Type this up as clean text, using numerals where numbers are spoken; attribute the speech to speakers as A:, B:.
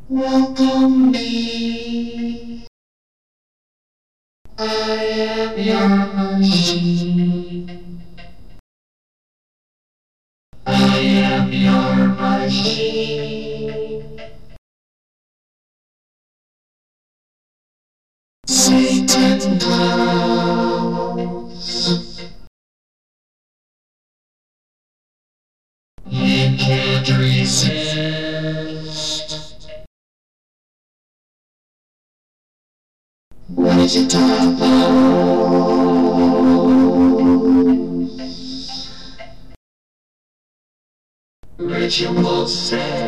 A: Welcome me. I am your machine. I am your machine. Satan knows. He can't resist. Vegetable. Ritual sex.